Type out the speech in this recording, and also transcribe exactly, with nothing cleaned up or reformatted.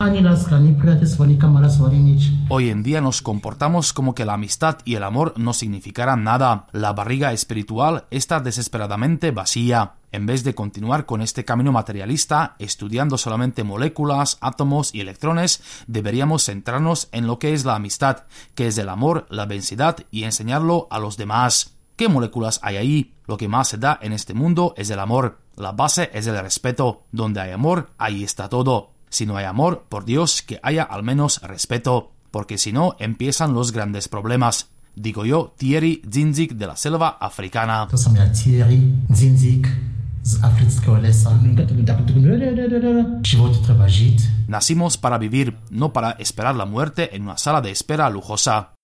Hoy en día nos comportamos como que la amistad y el amor no significaran nada. La barriga espiritual está desesperadamente vacía. En vez de continuar con este camino materialista, estudiando solamente moléculas, átomos y electrones, deberíamos centrarnos en lo que es la amistad, que es el amor, la densidad y enseñarlo a los demás. ¿Qué moléculas hay ahí? Lo que más se da en este mundo es el amor. La base es el respeto. Donde hay amor, ahí está todo. Si no hay amor, por Dios, que haya al menos respeto, porque si no, empiezan los grandes problemas. Digo yo, Thierry Zinzig de la selva africana. Thierry Zinzig z africkiego lesa. Nacimos para vivir, no para esperar la muerte en una sala de espera lujosa.